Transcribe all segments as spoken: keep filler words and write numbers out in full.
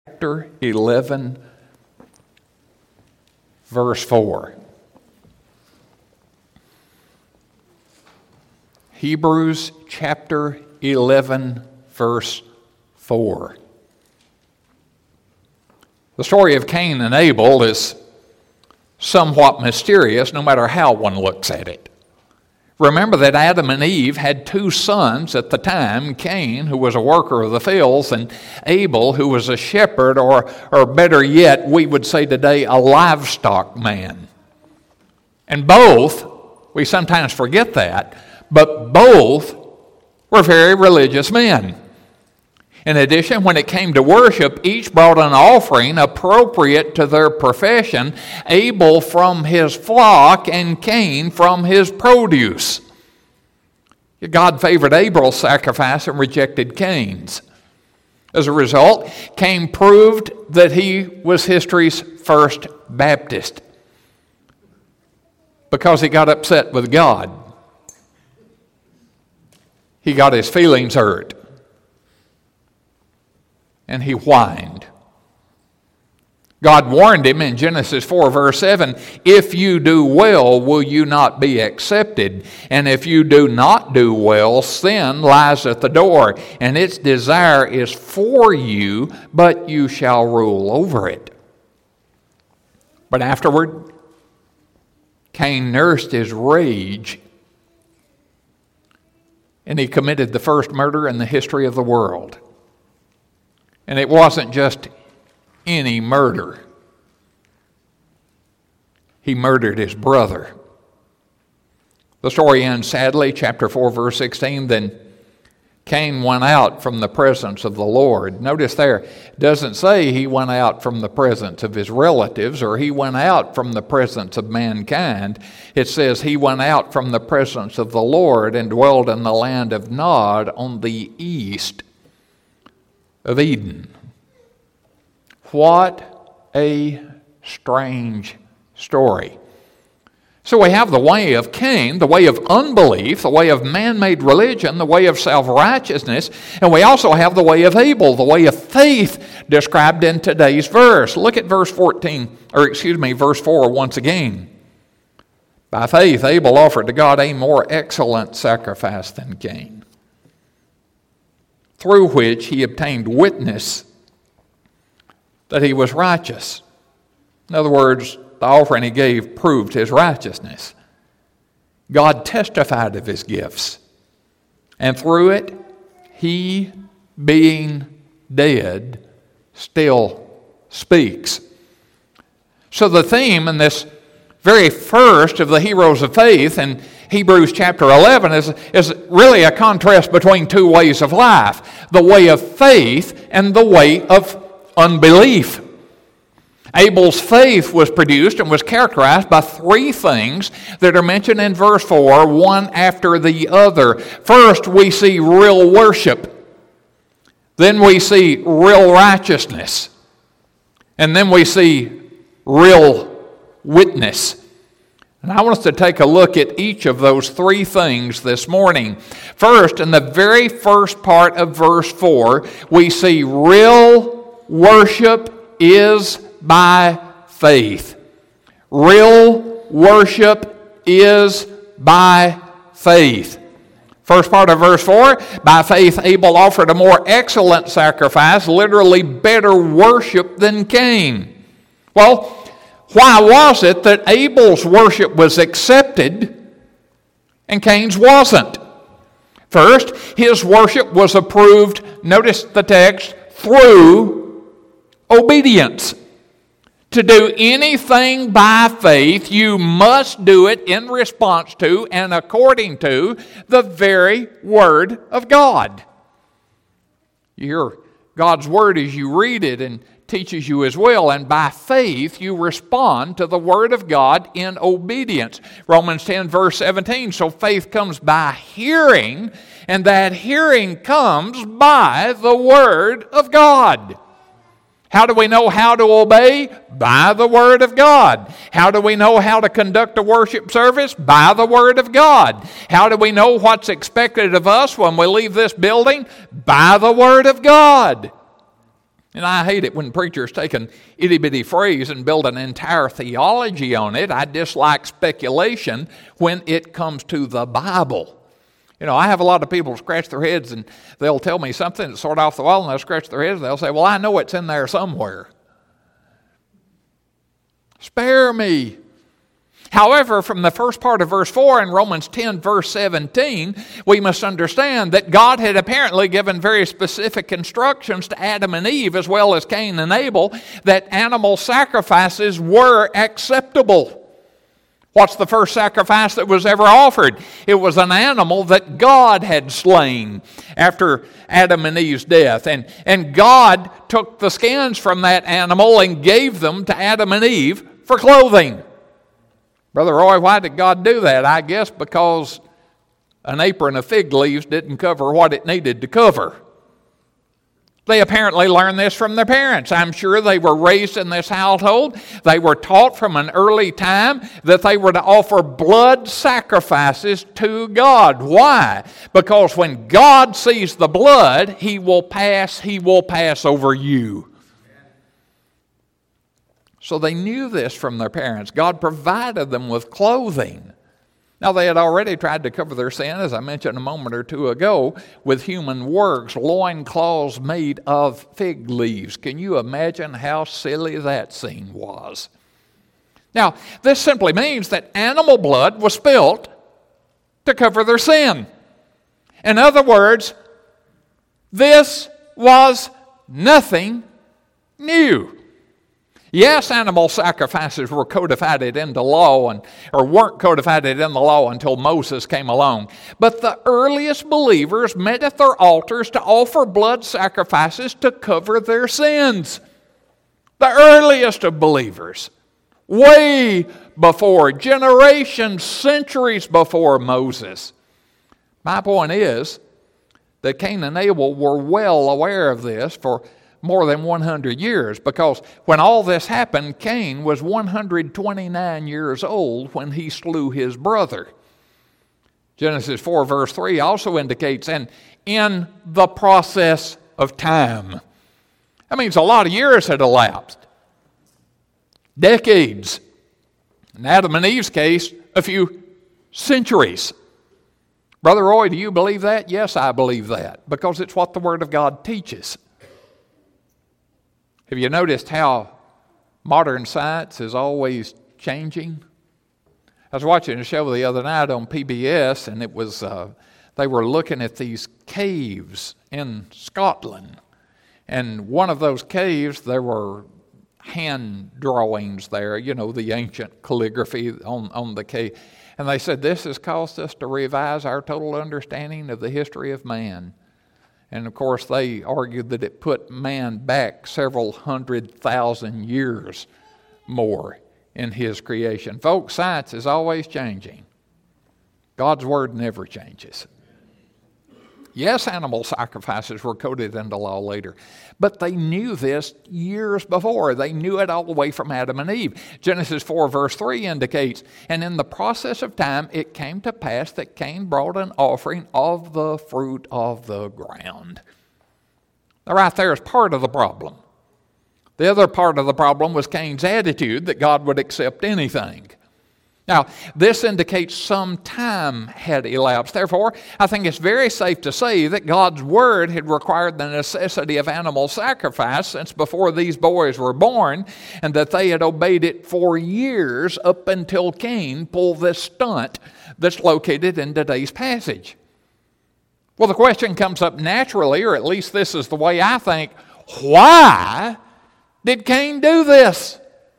chapter eleven, verse four. Hebrews chapter eleven, verse four. The story of Cain and Abel is somewhat mysterious no matter how one looks at it. Remember that Adam and Eve had two sons at the time, Cain, who was a worker of the fields, and Abel, who was a shepherd, or, or better yet, we would say today, a livestock man. And both, we sometimes forget that, but both were very religious men. In addition, when it came to worship, each brought an offering appropriate to their profession, Abel from his flock and Cain from his produce. God favored Abel's sacrifice and rejected Cain's. As a result, Cain proved that he was history's first Baptist because he got upset with God. He got his feelings hurt. And he whined. God warned him in Genesis four, verse seven, "If you do well, will you not be accepted? And if you do not do well, sin lies at the door, and its desire is for you, but you shall rule over it." But afterward, Cain nursed his rage, and he committed the first murder in the history of the world. And it wasn't just any murder. He murdered his brother. The story ends sadly, chapter four, verse sixteen, then Cain went out from the presence of the Lord. Notice there, it doesn't say he went out from the presence of his relatives or he went out from the presence of mankind. It says he went out from the presence of the Lord and dwelled in the land of Nod on the east of Eden. What a strange story. So we have the way of Cain, the way of unbelief, the way of man-made religion, the way of self-righteousness, and we also have the way of Abel, the way of faith described in today's verse. Look at verse fourteen, or excuse me, verse four once again. By faith, Abel offered to God a more excellent sacrifice than Cain, through which he obtained witness that he was righteous. In other words, the offering he gave proved his righteousness. God testified of his gifts, and through it, he, being dead, still speaks. So the theme in this very first of the heroes of faith in Hebrews chapter eleven is, is really a contrast between two ways of life, the way of faith and the way of unbelief. Abel's faith was produced and was characterized by three things that are mentioned in verse four, one after the other. First, we see real worship. Then we see real righteousness. And then we see real witness. And I want us to take a look at each of those three things this morning. First, in the very first part of verse four, we see real worship is by faith. Real worship is by faith. First part of verse four, by faith Abel offered a more excellent sacrifice, literally better worship than Cain. Well, why was it that Abel's worship was accepted and Cain's wasn't? First, his worship was approved, notice the text, through obedience. To do anything by faith, you must do it in response to and according to the very Word of God. You hear God's Word as you read it and teaches you His will, and by faith you respond to the Word of God in obedience. Romans ten, verse seventeen, so faith comes by hearing, and that hearing comes by the Word of God. How do we know how to obey? By the Word of God. How do we know how to conduct a worship service? By the Word of God. How do we know what's expected of us when we leave this building? By the Word of God. And I hate it when preachers take an itty-bitty phrase and build an entire theology on it. I dislike speculation when it comes to the Bible. You know, I have a lot of people scratch their heads and they'll tell me something that's sort of off the wall, and they'll scratch their heads and they'll say, well, I know it's in there somewhere. Spare me. However, from the first part of verse four in Romans ten, verse seventeen, we must understand that God had apparently given very specific instructions to Adam and Eve, as well as Cain and Abel, that animal sacrifices were acceptable. What's the first sacrifice that was ever offered? It was an animal that God had slain after Adam and Eve's death. And, and God took the skins from that animal and gave them to Adam and Eve for clothing. Brother Roy, why did God do that? I guess because an apron of fig leaves didn't cover what it needed to cover. They apparently learned this from their parents. I'm sure they were raised in this household. They were taught from an early time that they were to offer blood sacrifices to God. Why? Because when God sees the blood, He will pass, He will pass over you. So they knew this from their parents. God provided them with clothing. Now, they had already tried to cover their sin, as I mentioned a moment or two ago, with human works, loincloths made of fig leaves. Can you imagine how silly that scene was? Now, this simply means that animal blood was spilt to cover their sin. In other words, this was nothing new. Yes, animal sacrifices were codified into law, and, or weren't codified in the law until Moses came along. But the earliest believers met at their altars to offer blood sacrifices to cover their sins. The earliest of believers, way before, generations, centuries before Moses. My point is that Cain and Abel were well aware of this for more than one hundred years, because when all this happened, Cain was one hundred twenty-nine years old when he slew his brother. Genesis four verse three also indicates, and in the process of time. That means a lot of years had elapsed. Decades. In Adam and Eve's case, a few centuries. Brother Roy, do you believe that? Yes, I believe that, because it's what the Word of God teaches. Have you noticed how modern science is always changing? I was watching a show the other night on P B S, and it was uh, they were looking at these caves in Scotland. And one of those caves, there were hand drawings there, you know, the ancient calligraphy on, on the cave. And they said, this has caused us to revise our total understanding of the history of man. And of course, they argued that it put man back several hundred thousand years more in his creation. Folks, science is always changing. God's Word never changes. Yes, animal sacrifices were coded into law later, but they knew this years before. They knew it all the way from Adam and Eve. Genesis four verse three indicates, and in the process of time it came to pass that Cain brought an offering of the fruit of the ground. Now, right there is part of the problem. The other part of the problem was Cain's attitude that God would accept anything. Now, this indicates some time had elapsed. Therefore, I think it's very safe to say that God's Word had required the necessity of animal sacrifice since before these boys were born, and that they had obeyed it for years up until Cain pulled this stunt that's located in today's passage. Well, the question comes up naturally, or at least this is the way I think, why did Cain do this?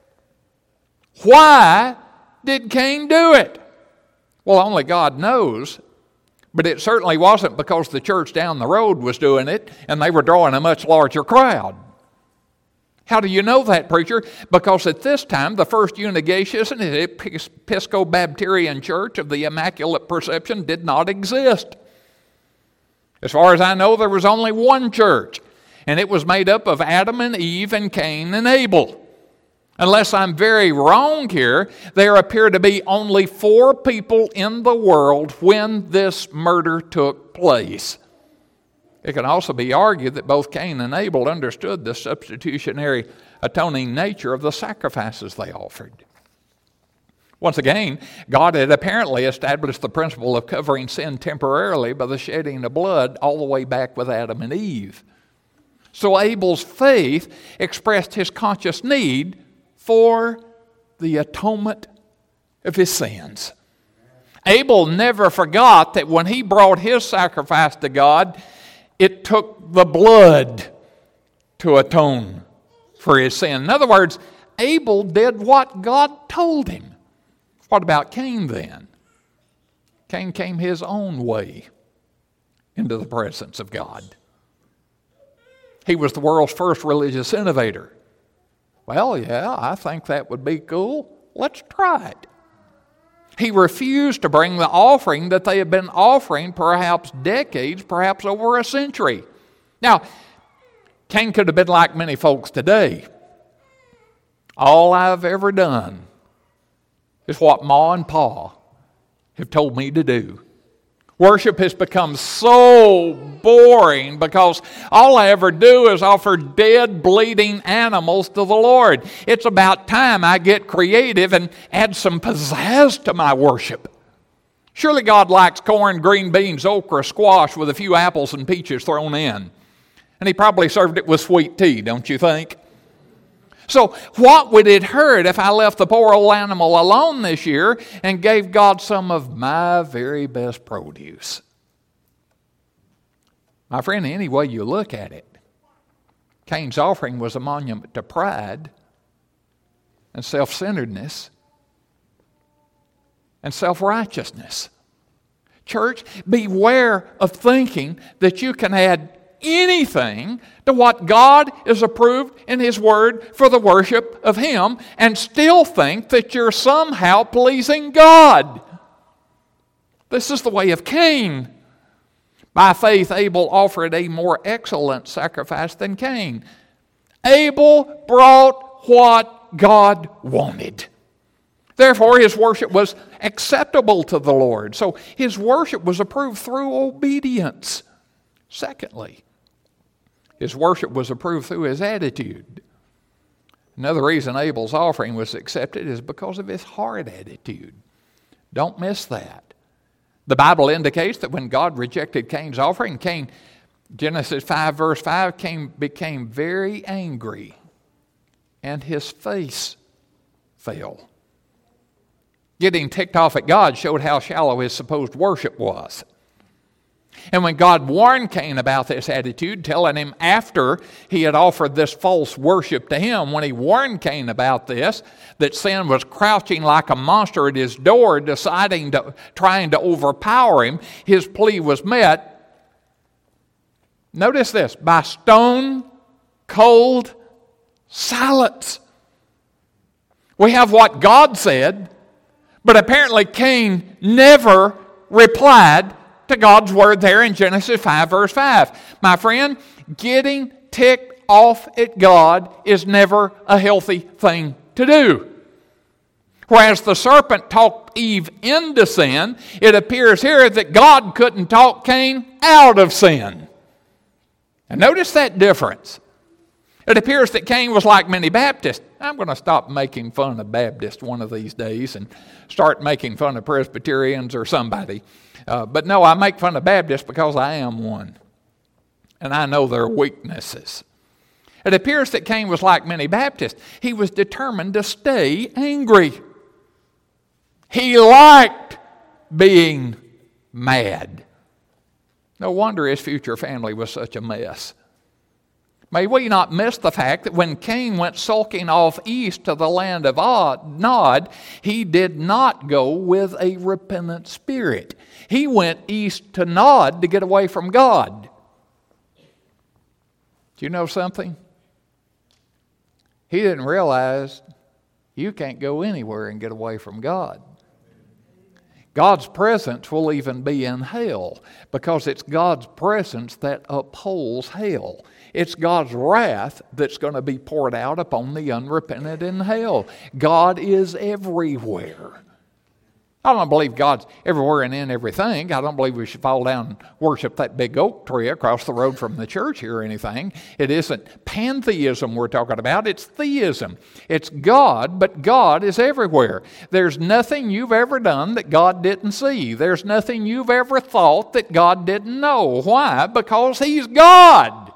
Why did Cain do it? Well, only God knows, but it certainly wasn't because the church down the road was doing it and they were drawing a much larger crowd. How do you know that, preacher? Because at this time, the First Unigatius and Episcobapterian Church of the Immaculate Perception did not exist. As far as I know, there was only one church, and it was made up of Adam and Eve and Cain and Abel. Unless I'm very wrong here, there appear to be only four people in the world when this murder took place. It can also be argued that both Cain and Abel understood the substitutionary atoning nature of the sacrifices they offered. Once again, God had apparently established the principle of covering sin temporarily by the shedding of blood all the way back with Adam and Eve. So Abel's faith expressed his conscious need for the atonement of his sins. Abel never forgot that when he brought his sacrifice to God, it took the blood to atone for his sin. In other words, Abel did what God told him. What about Cain then? Cain came his own way into the presence of God. He was the world's first religious innovator. Well, yeah, I think that would be cool. Let's try it. He refused to bring the offering that they had been offering perhaps decades, perhaps over a century. Now, Cain could have been like many folks today. All I've ever done is what Ma and Pa have told me to do. Worship has become so boring because all I ever do is offer dead, bleeding animals to the Lord. It's about time I get creative and add some pizzazz to my worship. Surely God likes corn, green beans, okra, squash with a few apples and peaches thrown in. And He probably served it with sweet tea, don't you think? So what would it hurt if I left the poor old animal alone this year and gave God some of my very best produce? My friend, any way you look at it, Cain's offering was a monument to pride and self-centeredness and self-righteousness. Church, beware of thinking that you can add anything to what God has approved in His Word for the worship of Him and still think that you're somehow pleasing God. This is the way of Cain. By faith, Abel offered a more excellent sacrifice than Cain. Abel brought what God wanted. Therefore, his worship was acceptable to the Lord. So his worship was approved through obedience. Secondly, his worship was approved through his attitude. Another reason Abel's offering was accepted is because of his heart attitude. Don't miss that. The Bible indicates that when God rejected Cain's offering, Cain, Genesis five verse five, Cain became very angry and his face fell. Getting ticked off at God showed how shallow his supposed worship was. And when God warned Cain about this attitude, telling him after he had offered this false worship to him, when he warned Cain about this, that sin was crouching like a monster at his door, deciding to, trying to overpower him, his plea was met. Notice this, by stone cold silence. We have what God said, but apparently Cain never replied to God's word there in Genesis five verse five. My friend, getting ticked off at God is never a healthy thing to do. Whereas the serpent talked Eve into sin, it appears here that God couldn't talk Cain out of sin. And notice that difference. It appears that Cain was like many Baptists. I'm going to stop making fun of Baptists one of these days and start making fun of Presbyterians or somebody. Uh, but no, I make fun of Baptists because I am one. And I know their weaknesses. It appears that Cain was like many Baptists. He was determined to stay angry. He liked being mad. No wonder his future family was such a mess. May we not miss the fact that when Cain went sulking off east to the land of Nod, he did not go with a repentant spirit. He went east to Nod to get away from God. Do you know something? He didn't realize you can't go anywhere and get away from God. God's presence will even be in hell because it's God's presence that upholds hell. It's God's wrath that's going to be poured out upon the unrepentant in hell. God is everywhere. I don't believe God's everywhere and in everything. I don't believe we should fall down and worship that big oak tree across the road from the church here or anything. It isn't pantheism we're talking about. It's theism. It's God, but God is everywhere. There's nothing you've ever done that God didn't see. There's nothing you've ever thought that God didn't know. Why? Because He's God.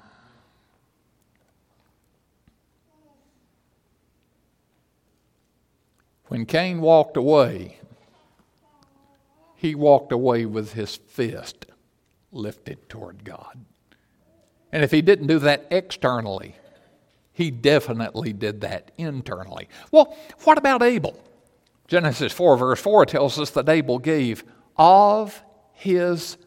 When Cain walked away, he walked away with his fist lifted toward God. And if he didn't do that externally, he definitely did that internally. Well, what about Abel? Genesis four verse four tells us that Abel gave of his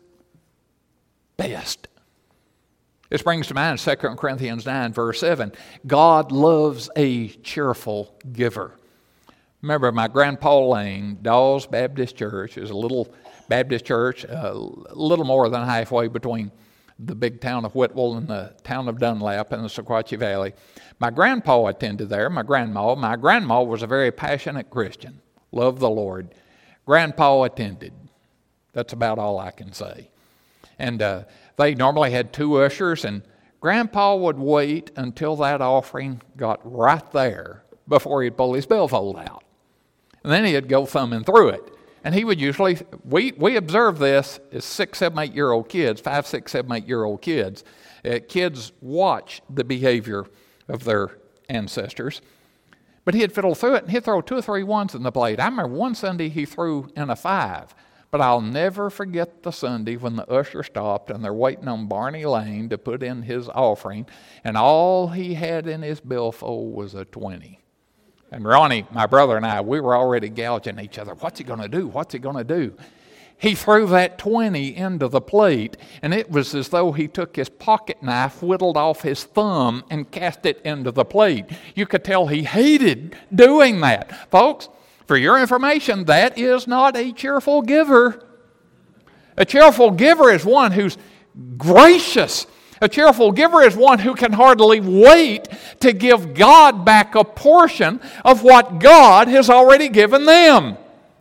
best. This brings to mind Second Corinthians nine verse seven. God loves a cheerful giver. Remember, my grandpa Lane, Dawes Baptist Church, is a little Baptist church, a little more than halfway between the big town of Whitwell and the town of Dunlap in the Sequatchie Valley. My grandpa attended there, my grandma. My grandma was a very passionate Christian, loved the Lord. Grandpa attended. That's about all I can say. And uh, they normally had two ushers, and Grandpa would wait until that offering got right there before he'd pull his billfold out. And then he'd go thumbing through it. And he would usually, we, we observe this as six, seven, eight-year-old kids, five, six, seven, eight-year-old kids. Uh, kids watch the behavior of their ancestors. But he'd fiddle through it, and he'd throw two or three ones in the plate. I remember one Sunday he threw in a five. But I'll never forget the Sunday when the usher stopped and they're waiting on Barney Lane to put in his offering, and all he had in his billfold was a twenty. And Ronnie, my brother, and I, we were already gouging each other. What's he going to do? What's he going to do? He threw that twenty into the plate, and it was as though he took his pocket knife, whittled off his thumb, and cast it into the plate. You could tell he hated doing that. Folks, for your information, that is not a cheerful giver. A cheerful giver is one who's gracious. A cheerful giver is one who can hardly wait to give God back a portion of what God has already given them.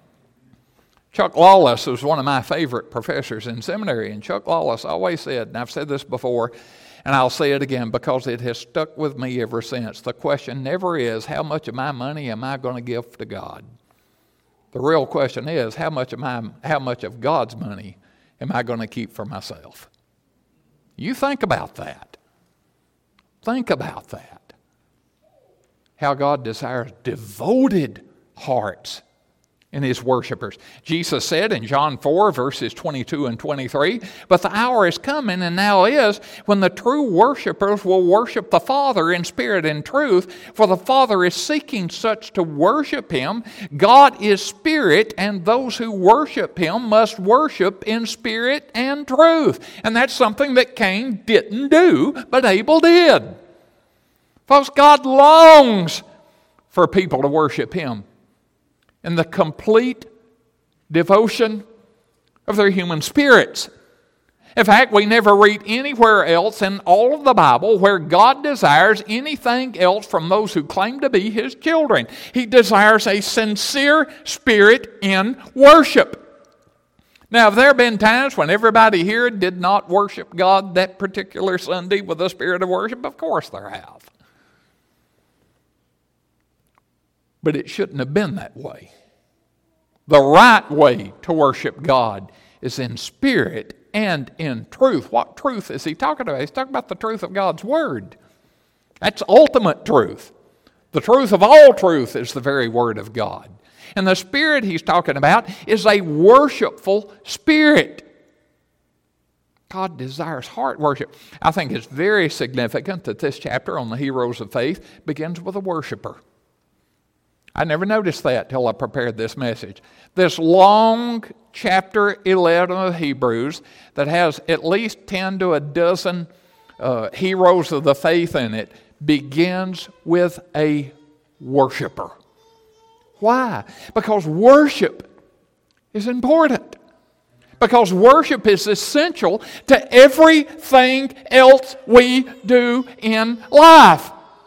Chuck Lawless was one of my favorite professors in seminary, and Chuck Lawless always said, and I've said this before, and I'll say it again because it has stuck with me ever since, the question never is, how much of my money am I going to give to God? The real question is, how much of my, how much of God's money am I going to keep for myself? You think about that. Think about that. How God desires devoted hearts in His worshipers. Jesus said in John four, verses twenty-two and twenty-three, "But the hour is coming, and now is, when the true worshipers will worship the Father in spirit and truth, for the Father is seeking such to worship Him. God is spirit, and those who worship Him must worship in spirit and truth." And that's something that Cain didn't do, but Abel did. Folks, God longs for people to worship Him in the complete devotion of their human spirits. In fact, we never read anywhere else in all of the Bible where God desires anything else from those who claim to be His children. He desires a sincere spirit in worship. Now, have there been times when everybody here did not worship God that particular Sunday with a spirit of worship? Of course there have. But it shouldn't have been that way. The right way to worship God is in spirit and in truth. What truth is he talking about? He's talking about the truth of God's Word. That's ultimate truth. The truth of all truth is the very Word of God. And the spirit he's talking about is a worshipful spirit. God desires heart worship. I think it's very significant that this chapter on the heroes of faith begins with a worshiper. I never noticed that till I prepared this message. This long chapter eleven of Hebrews that has at least ten to a dozen uh, heroes of the faith in it begins with a worshiper. Why? Because worship is important. Because worship is essential to everything else we do in life.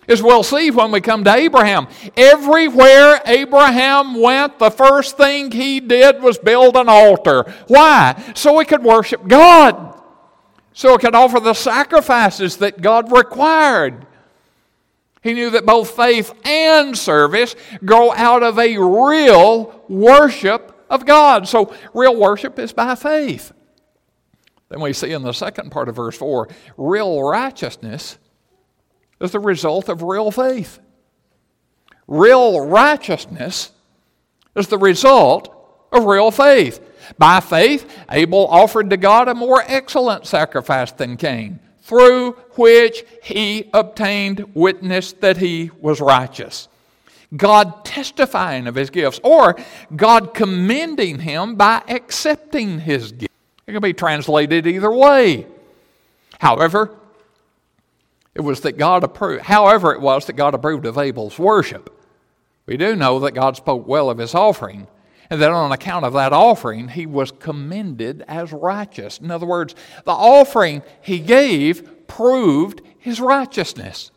As we'll see when we come to Abraham. Everywhere Abraham went, the first thing he did was build an altar. Why? So he could worship God. So he could offer the sacrifices that God required. He knew that both faith and service grow out of a real worship of God. So real worship is by faith. Then we see in the second part of verse four, real righteousness is the result of real faith. Real righteousness is the result of real faith. By faith, Abel offered to God a more excellent sacrifice than Cain, through which he obtained witness that he was righteous. God testifying of his gifts, or God commending him by accepting his gifts. It can be translated either way. However, it was that God approved. However, it was that God approved of Abel's worship. We do know that God spoke well of his offering, and that on account of that offering, he was commended as righteous. In other words, the offering he gave proved his righteousness.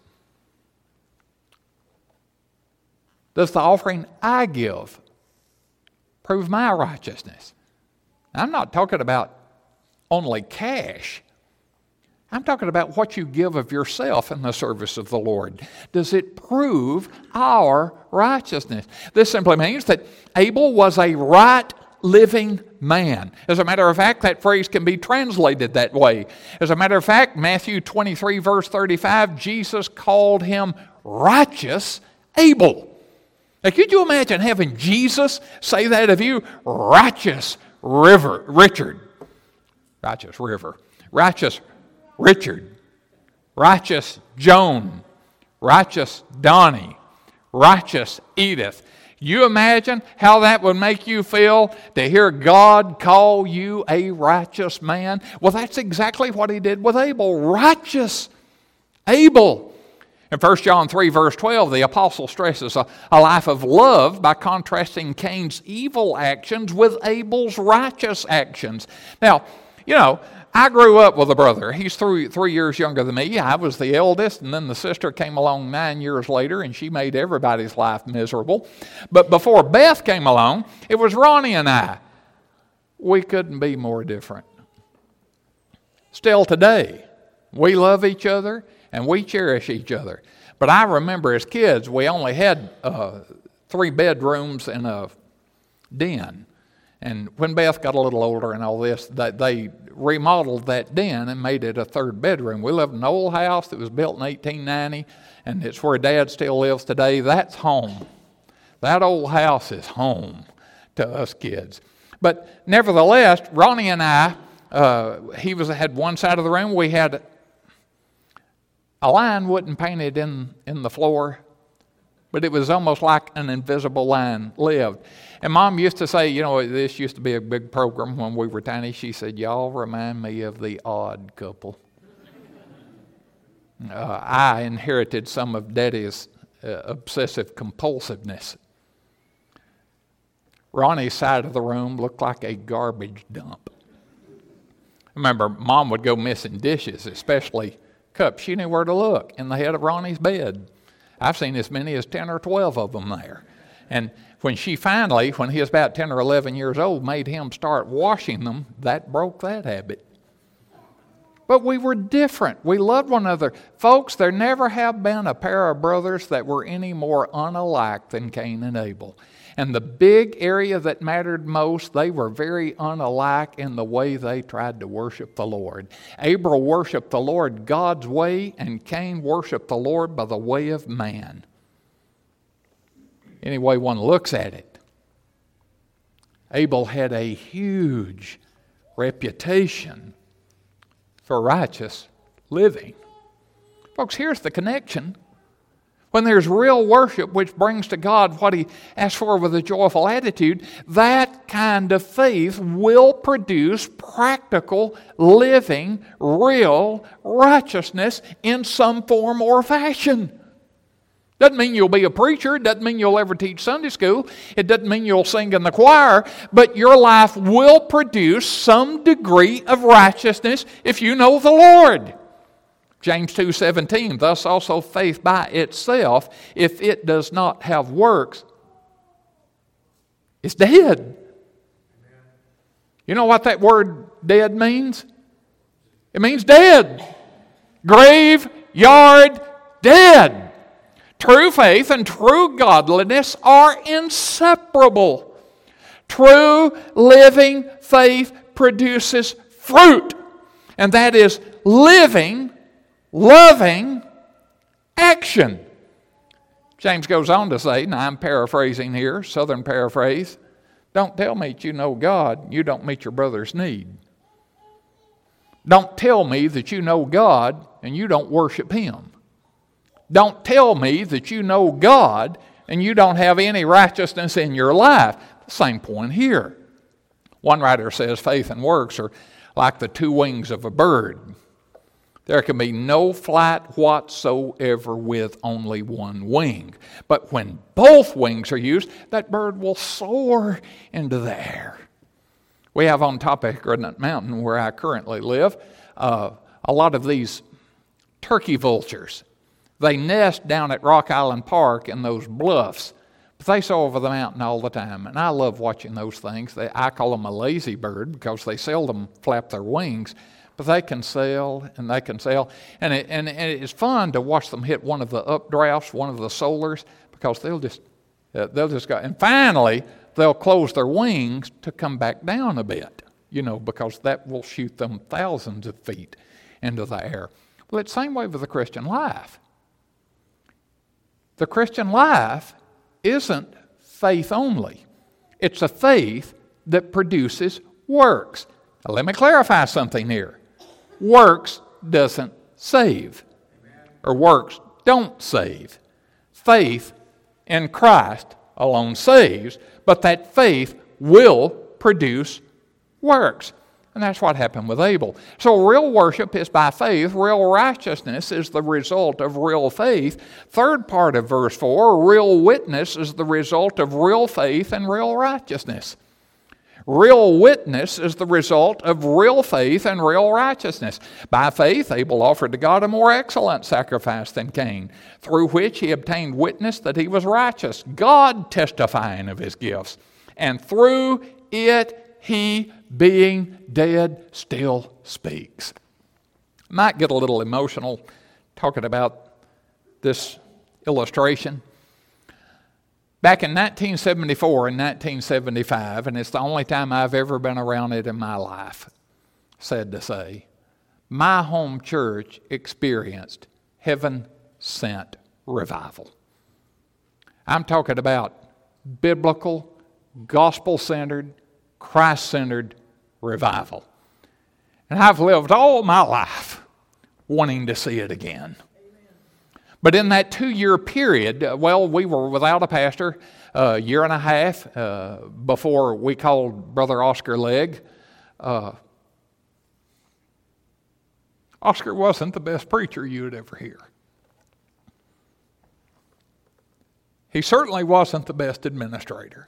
Does the offering I give prove my righteousness? I'm not talking about only cash. I'm talking about what you give of yourself in the service of the Lord. Does it prove our righteousness? This simply means that Abel was a right living man. As a matter of fact, that phrase can be translated that way. As a matter of fact, Matthew twenty-three, verse thirty-five, Jesus called him righteous Abel. Now, could you imagine having Jesus say that of you? Righteous River, Richard. Righteous River. Righteous Richard, righteous Joan, righteous Donnie, righteous Edith. You imagine how that would make you feel to hear God call you a righteous man? Well, that's exactly what he did with Abel. Righteous Abel. In First John three, verse twelve, the apostle stresses a, a life of love by contrasting Cain's evil actions with Abel's righteous actions. Now, you know, I grew up with a brother. He's three, three years younger than me. I was the eldest, and then the sister came along nine years later, and she made everybody's life miserable. But before Beth came along, it was Ronnie and I. We couldn't be more different. Still today, we love each other, and we cherish each other. But I remember as kids, we only had uh, three bedrooms and a den. And when Beth got a little older and all this, they, they remodeled that den and made it a third bedroom. We lived in an old house that was built in eighteen ninety, and it's where Dad still lives today. That's home. That old house is home to us kids. But nevertheless, Ronnie and I, uh, he was had one side of the room. We had a line wasn't painted in, in the floor, but it was almost like an invisible line lived. And Mom used to say, you know, this used to be a big program when we were tiny. She said, y'all remind me of the Odd Couple. uh, I inherited some of Daddy's uh, obsessive compulsiveness. Ronnie's side of the room looked like a garbage dump. I remember Mom would go missing dishes, especially cups. She knew where to look in the head of Ronnie's bed. I've seen as many as ten or twelve of them there. And when she finally, when he was about ten or eleven years old, made him start washing them, that broke that habit. But we were different. We loved one another. Folks, there never have been a pair of brothers that were any more unalike than Cain and Abel. And the big area that mattered most, they were very unalike in the way they tried to worship the Lord. Abel worshiped the Lord God's way, and Cain worshiped the Lord by the way of man. Any way one looks at it. Abel had a huge reputation for righteous living. Folks, here's the connection. When there's real worship which brings to God what he asks for with a joyful attitude, that kind of faith will produce practical, living, real righteousness in some form or fashion. Doesn't mean you'll be a preacher. It doesn't mean you'll ever teach Sunday school. It doesn't mean you'll sing in the choir. But your life will produce some degree of righteousness if you know the Lord. James two seventeen, thus also faith by itself, if it does not have works, is dead. You know what that word dead means? It means dead. Graveyard dead. True faith and true godliness are inseparable. True living faith produces fruit, and that is living, loving action. James goes on to say, now I'm paraphrasing here, Southern paraphrase, don't tell me that you know God, you don't meet your brother's need. Don't tell me that you know God and you don't worship Him. Don't tell me that you know God and you don't have any righteousness in your life. The same point here. One writer says faith and works are like the two wings of a bird. There can be no flight whatsoever with only one wing. But when both wings are used, that bird will soar into the air. We have on top of Granite Mountain, where I currently live, uh, a lot of these turkey vultures. They nest down at Rock Island Park in those bluffs. But they soar over the mountain all the time, and I love watching those things. They, I call them a lazy bird because they seldom flap their wings. But they can sail, and they can sail. And, it, and, and it's fun to watch them hit one of the updrafts, one of the solars, because they'll just, uh, they'll just go. And finally, they'll close their wings to come back down a bit, you know, because that will shoot them thousands of feet into the air. Well, it's the same way with the Christian life. The Christian life isn't faith only. It's a faith that produces works. Now, let me clarify something here. Works doesn't save, or works don't save. Faith in Christ alone saves, but that faith will produce works. And that's what happened with Abel. So real worship is by faith. Real righteousness is the result of real faith. Third part of verse four, real witness is the result of real faith and real righteousness. Real witness is the result of real faith and real righteousness. By faith, Abel offered to God a more excellent sacrifice than Cain, through which he obtained witness that he was righteous, God testifying of his gifts. And through it, he, being dead, still speaks. I might get a little emotional talking about this illustration. Back in nineteen seventy-four and nineteen seventy-five, and it's the only time I've ever been around it in my life, sad to say, my home church experienced heaven-sent revival. I'm talking about biblical, gospel-centered, Christ-centered revival. And I've lived all my life wanting to see it again. But in that two-year period, uh, well, we were without a pastor a year and a half uh, before we called Brother Oscar Legg. Uh, Oscar wasn't the best preacher you would ever hear. He certainly wasn't the best administrator.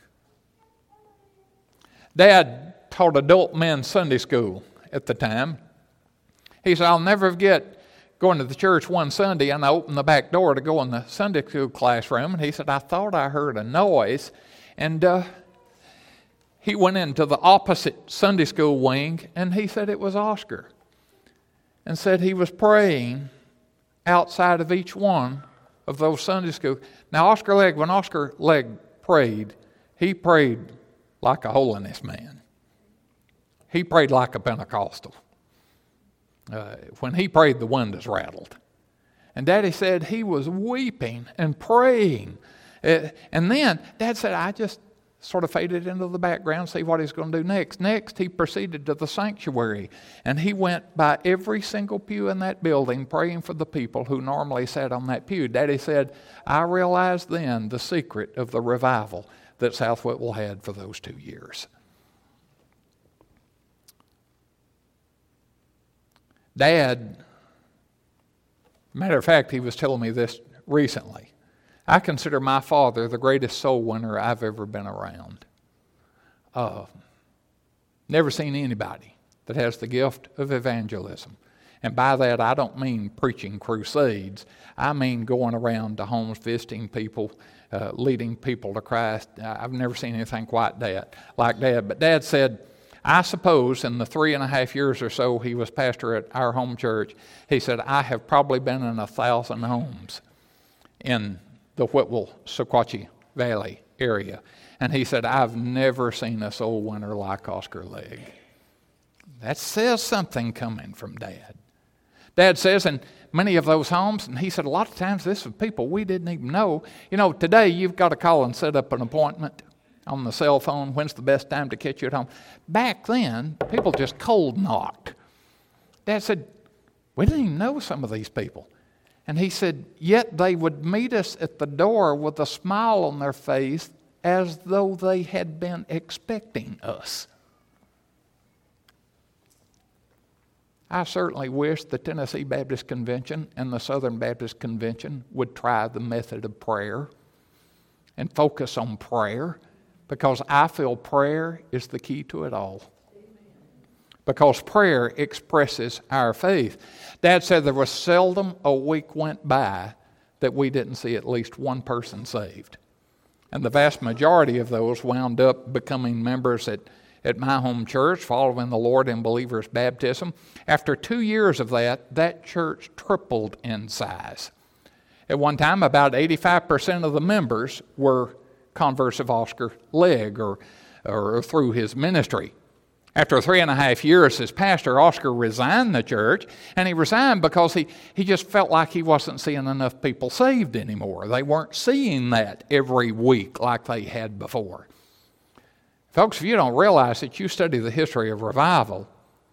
Dad taught adult men Sunday school at the time. He said, I'll never forget going to the church one Sunday, and I opened the back door to go in the Sunday school classroom, and he said, I thought I heard a noise, and uh, he went into the opposite Sunday school wing, and he said it was Oscar, and said he was praying outside of each one of those Sunday school. Now, Oscar Legg, when Oscar Legg prayed, he prayed like a holiness man. He prayed like a Pentecostal. Uh, when he prayed, the windows rattled. And Daddy said he was weeping and praying. Uh, and then Dad said, I just sort of faded into the background, see what he's going to do next. Next, he proceeded to the sanctuary. And he went by every single pew in that building praying for the people who normally sat on that pew. Daddy said, I realized then the secret of the revival that South Whitwell had for those two years. Dad, matter of fact, he was telling me this recently. I consider my father the greatest soul winner I've ever been around. Uh, never seen anybody that has the gift of evangelism And by that, I don't mean preaching crusades. I mean going around to homes, visiting people, uh, leading people to Christ. I've never seen anything quite that, like that. But Dad said, I suppose in the three and a half years or so he was pastor at our home church, he said, I have probably been in a thousand homes in the Whitwell, Sequatchie Valley area. And he said, I've never seen a soul winner like Oscar Legg. That says something coming from Dad. Dad says in many of those homes, and he said a lot of times this is people we didn't even know. You know, today you've got to call and set up an appointment on the cell phone. When's the best time to catch you at home? Back then, people just cold knocked. Dad said, we didn't even know some of these people. And he said, yet they would meet us at the door with a smile on their face as though they had been expecting us. I certainly wish the Tennessee Baptist Convention and the Southern Baptist Convention would try the method of prayer and focus on prayer, because I feel prayer is the key to it all. Because prayer expresses our faith. Dad said there was seldom a week went by that we didn't see at least one person saved. And the vast majority of those wound up becoming members at at my home church, following the Lord in believers' baptism. After two years of that, that church tripled in size. At one time, about eighty-five percent of the members were converts of Oscar Legg or, or through his ministry. After three and a half years as pastor, Oscar resigned the church, and he resigned because he, he just felt like he wasn't seeing enough people saved anymore. They weren't seeing that every week like they had before. Folks, if you don't realize that you study the history of revival,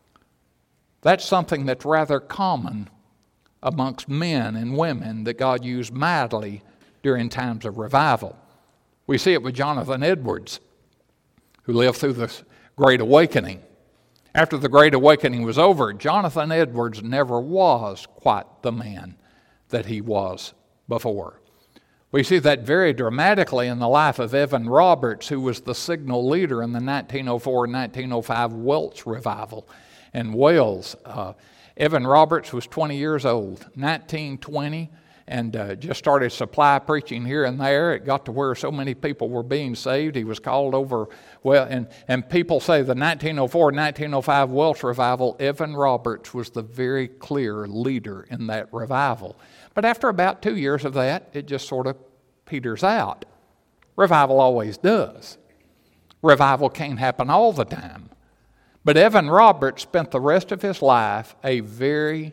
that's something that's rather common amongst men and women that God used mightily during times of revival. We see it with Jonathan Edwards, who lived through the Great Awakening. After the Great Awakening was over, Jonathan Edwards never was quite the man that he was before. We see that very dramatically in the life of Evan Roberts, who was the signal leader in the nineteen oh four nineteen oh five Welsh revival in Wales. Uh, Evan Roberts was twenty years old, nineteen twenty, and uh, just started supply preaching here and there. It got to where so many people were being saved. He was called over, well, and, and people say the nineteen oh four nineteen oh five Welsh revival, Evan Roberts was the very clear leader in that revival. But after about two years of that, it just sort of peters out. Revival always does. Revival can't happen all the time. But Evan Roberts spent the rest of his life a very,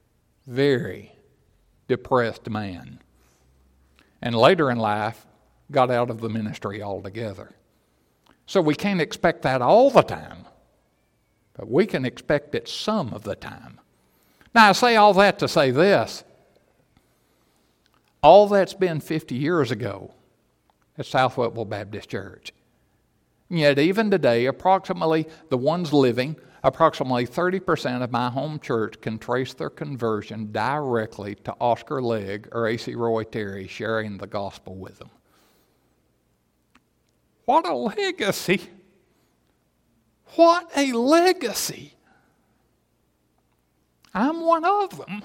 very depressed man. And later in life, got out of the ministry altogether. So we can't expect that all the time. But we can expect it some of the time. Now, I say all that to say this. All that's been fifty years ago at South Whitwell Baptist Church. And yet even today, approximately the ones living, approximately thirty percent of my home church can trace their conversion directly to Oscar Legg or A C Roy Terry sharing the gospel with them. What a legacy! What a legacy! I'm one of them.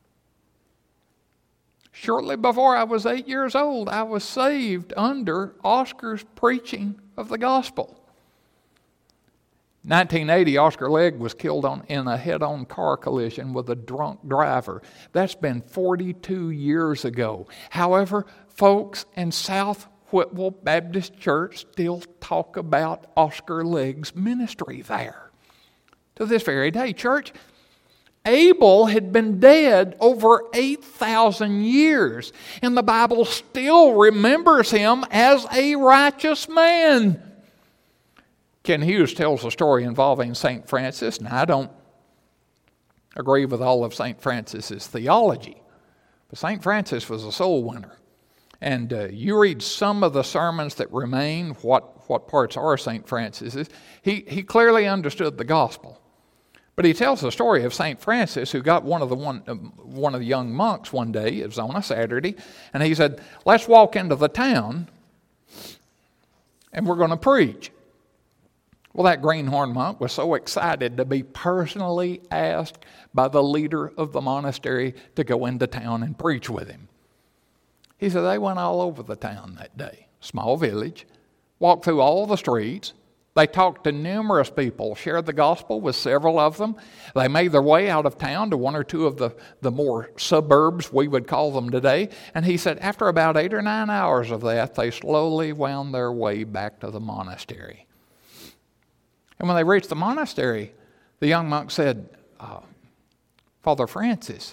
Shortly before I was eight years old, I was saved under Oscar's preaching of the gospel. nineteen eighty, Oscar Legg was killed on, in a head-on car collision with a drunk driver. That's been forty-two years ago. However, folks in South Whitwell Baptist Church still talk about Oscar Legg's ministry there to this very day. Church, Abel had been dead over eight thousand years, and the Bible still remembers him as a righteous man. Ken Hughes tells a story involving Saint Francis, and I don't agree with all of Saint Francis's theology, but Saint Francis was a soul winner. And uh, you read some of the sermons that remain, what, what parts are Saint Francis's, he, he clearly understood the gospel. But he tells the story of Saint Francis, who got one of the one, uh, one of the young monks one day. It was on a Saturday, and he said, "Let's walk into the town, and we're going to preach." Well, that greenhorn monk was so excited to be personally asked by the leader of the monastery to go into town and preach with him. He said they went all over the town that day, small village, walked through all the streets. They talked to numerous people, shared the gospel with several of them. They made their way out of town to one or two of the, the more suburbs, we would call them today. And he said after about eight or nine hours of that, they slowly wound their way back to the monastery. And when they reached the monastery, the young monk said, uh, Father Francis,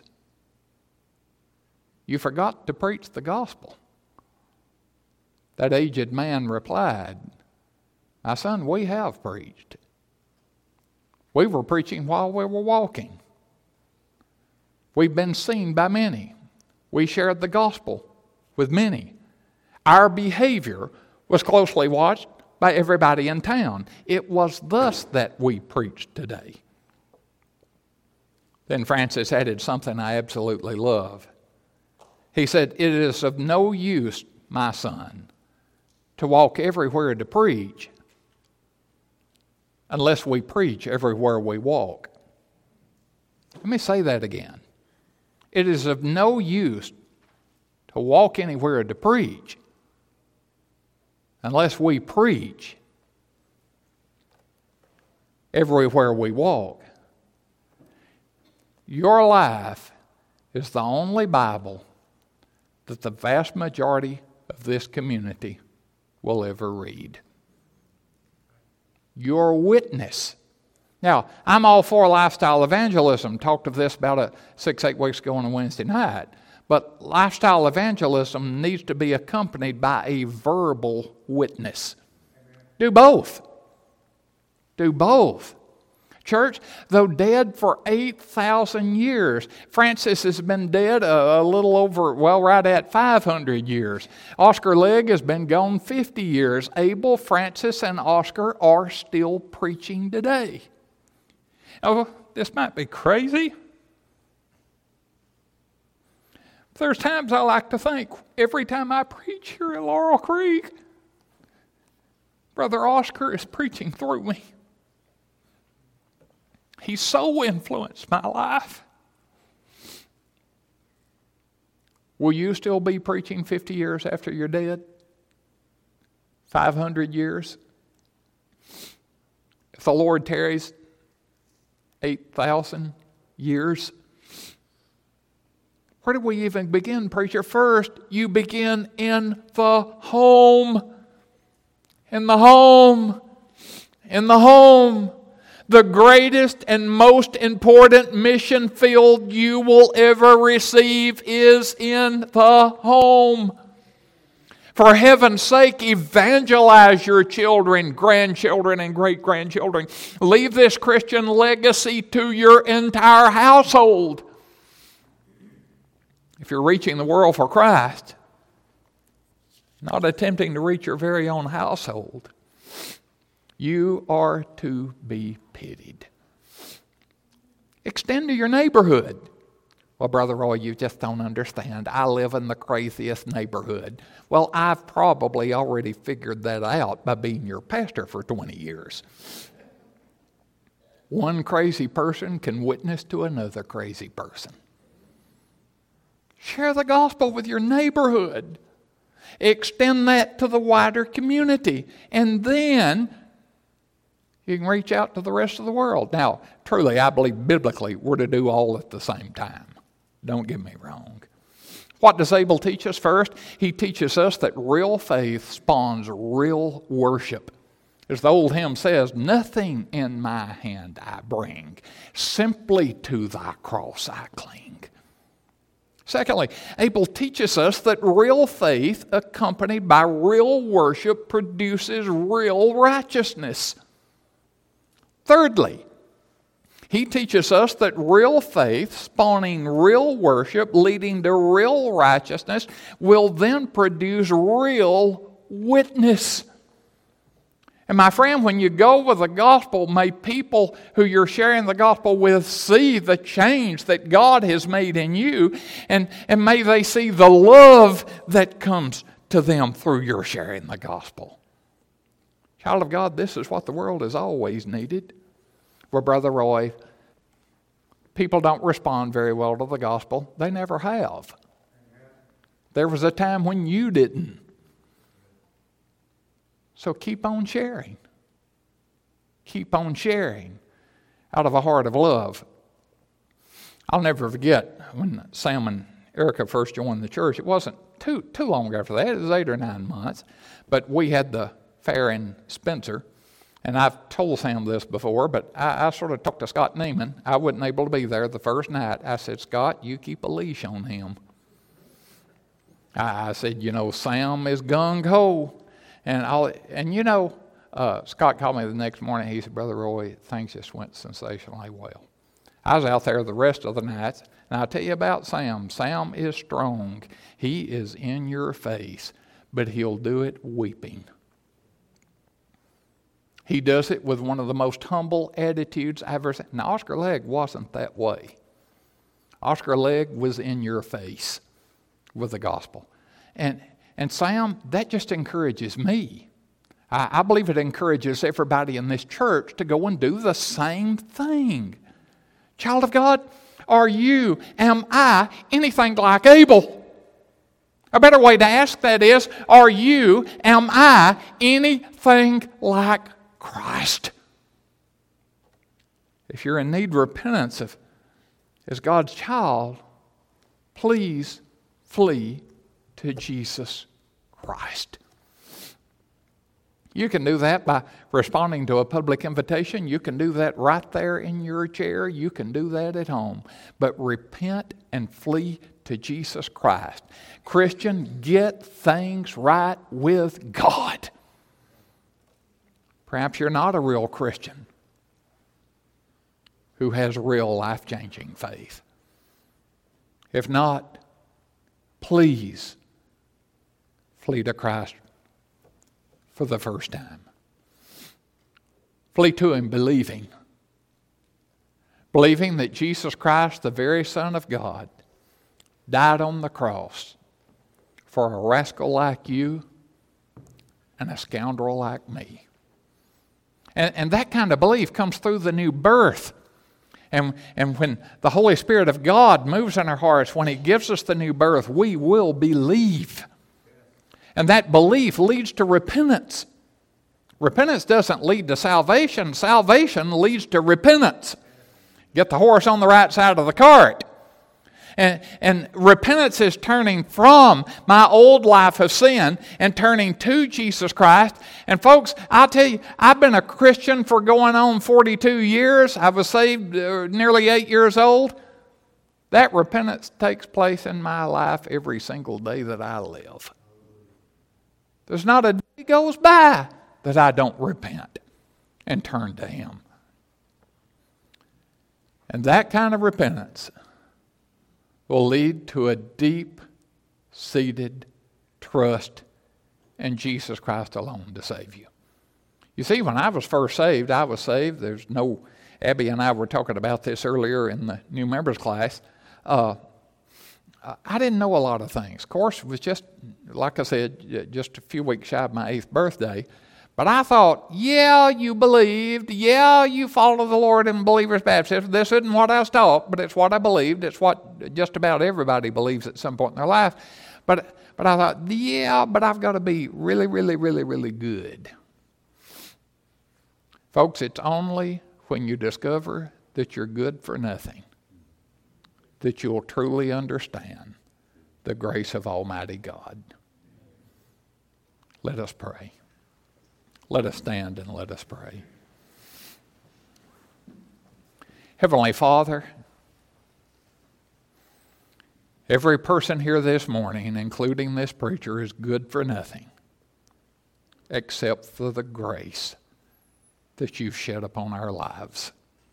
you forgot to preach the gospel. That aged man replied, my son, we have preached. We were preaching while we were walking. We've been seen by many. We shared the gospel with many. Our behavior was closely watched by everybody in town. It was thus that we preached today. Then Francis added something I absolutely love. He said, it is of no use, my son, to walk everywhere to preach unless we preach everywhere we walk. Let me say that again. It is of no use to walk anywhere to preach unless we preach everywhere we walk. Your life is the only Bible that the vast majority of this community will ever read. Your witness. Now, I'm all for lifestyle evangelism. Talked of this about a six, eight weeks ago on a Wednesday night. But lifestyle evangelism needs to be accompanied by a verbal witness. Do both. Do both. Church, though dead for eight thousand years, Francis has been dead a, a little over, well, right at five hundred years. Oscar Legg has been gone fifty years. Abel, Francis, and Oscar are still preaching today. Now, this might be crazy. There's times I like to think, every time I preach here at Laurel Creek, Brother Oscar is preaching through me. He so influenced my life. Will you still be preaching fifty years after you're dead? five hundred years? If the Lord tarries eight thousand years? Where do we even begin, preacher? First, you begin in the home. In the home. In the home. The greatest and most important mission field you will ever receive is in the home. For heaven's sake, evangelize your children, grandchildren, and great-grandchildren. Leave this Christian legacy to your entire household. If you're reaching the world for Christ, not attempting to reach your very own household, you are to be pitied. Extend to your neighborhood. Well, Brother Roy, you just don't understand. I live in the craziest neighborhood. Well, I've probably already figured that out by being your pastor for twenty years. One crazy person can witness to another crazy person. Share the gospel with your neighborhood. Extend that to the wider community. And then you can reach out to the rest of the world. Now, truly, I believe biblically we're to do all at the same time. Don't get me wrong. What does Abel teach us first? He teaches us that real faith spawns real worship. As the old hymn says, nothing in my hand I bring, simply to thy cross I cling. Secondly, Abel teaches us that real faith accompanied by real worship produces real righteousness. Thirdly, he teaches us that real faith, spawning real worship, leading to real righteousness, will then produce real witness. And my friend, when you go with the gospel, may people who you're sharing the gospel with see the change that God has made in you, and, and may they see the love that comes to them through your sharing the gospel. Child of God, this is what the world has always needed. Well, Brother Roy, people don't respond very well to the gospel. They never have. There was a time when you didn't. So keep on sharing. Keep on sharing out of a heart of love. I'll never forget when Sam and Erica first joined the church. It wasn't too too long after that. It was eight or nine months. But we had the fair in Spencer. And I've told Sam this before, but I, I sort of talked to Scott Neiman. I wasn't able to be there the first night. I said, Scott, you keep a leash on him. I, I said, you know, Sam is gung-ho. And, I'll, and you know, uh, Scott called me the next morning. He said, Brother Roy, things just went sensationally well. I was out there the rest of the nights. And I'll tell you about Sam. Sam is strong. He is in your face, but he'll do it weeping. He does it with one of the most humble attitudes I've ever seen. Now, Oscar Legg wasn't that way. Oscar Legg was in your face with the gospel. And and Sam, that just encourages me. I, I believe it encourages everybody in this church to go and do the same thing. Child of God, are you, am I, anything like Abel? A better way to ask that is, are you, am I, anything like Christ? If you're in need of repentance of, as God's child, please flee to Jesus Christ. You can do that by responding to a public invitation. You can do that right there in your chair. You can do that at home. But repent and flee to Jesus Christ. Christian, get things right with God. Perhaps you're not a real Christian who has real life-changing faith. If not, please flee to Christ for the first time. Flee to Him believing. Believing that Jesus Christ, the very Son of God, died on the cross for a rascal like you and a scoundrel like me. And, and that kind of belief comes through the new birth. And, and when the Holy Spirit of God moves in our hearts, when He gives us the new birth, we will believe. And that belief leads to repentance. Repentance doesn't lead to salvation. Salvation leads to repentance. Get the horse on the right side of the cart. And, and repentance is turning from my old life of sin and turning to Jesus Christ. And folks, I'll tell you, I've been a Christian for going on forty-two years. I was saved uh, nearly eight years old. That repentance takes place in my life every single day that I live. There's not a day goes by that I don't repent and turn to Him. And that kind of repentance will lead to a deep-seated trust in Jesus Christ alone to save you. You see, when I was first saved, I was saved. There's no, Abby and I were talking about this earlier in the new members class. Uh, I didn't know a lot of things. Of course, it was just, like I said, just a few weeks shy of my eighth birthday. But I thought, yeah, you believed. Yeah, you follow the Lord in believer's baptism. This isn't what I was taught, but it's what I believed. It's what just about everybody believes at some point in their life. But but I thought, yeah, but I've got to be really, really, really, really good. Folks, it's only when you discover that you're good for nothing that you'll truly understand the grace of Almighty God. Let us pray. Let us stand and let us pray. Heavenly Father, every person here this morning, including this preacher, is good for nothing except for the grace that you've shed upon our lives.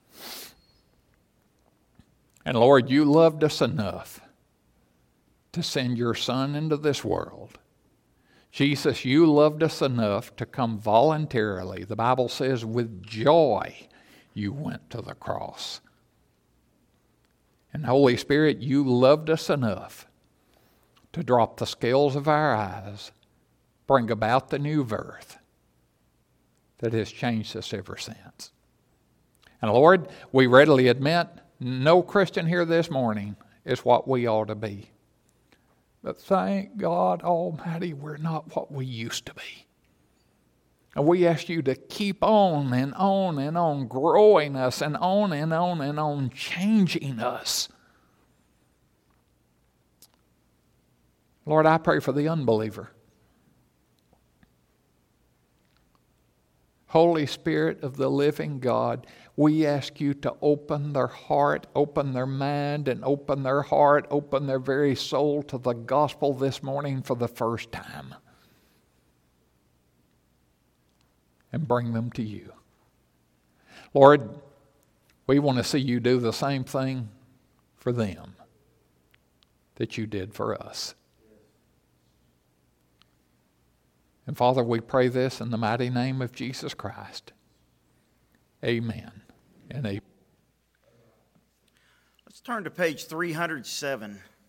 And Lord, you loved us enough to send your Son into this world. Jesus, you loved us enough to come voluntarily. The Bible says with joy you went to the cross. And Holy Spirit, you loved us enough to drop the scales of our eyes, bring about the new birth, that has changed us ever since. And Lord, we readily admit no Christian here this morning is what we ought to be. But thank God Almighty, we're not what we used to be. And we ask you to keep on and on and on growing us and on and on and on changing us. Lord, I pray for the unbeliever. Holy Spirit of the living God, we ask you to open their heart, open their mind, and open their heart, open their very soul to the gospel this morning for the first time. And bring them to you. Lord, we want to see you do the same thing for them that you did for us. And Father, we pray this in the mighty name of Jesus Christ. Amen and amen. Let's turn to page three hundred seven.